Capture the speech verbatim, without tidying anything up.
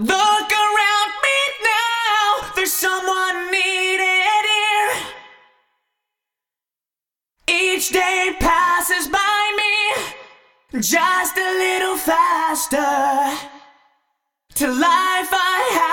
Look around me now, there's someone needed here. Each day passes by me just a little faster. To life I have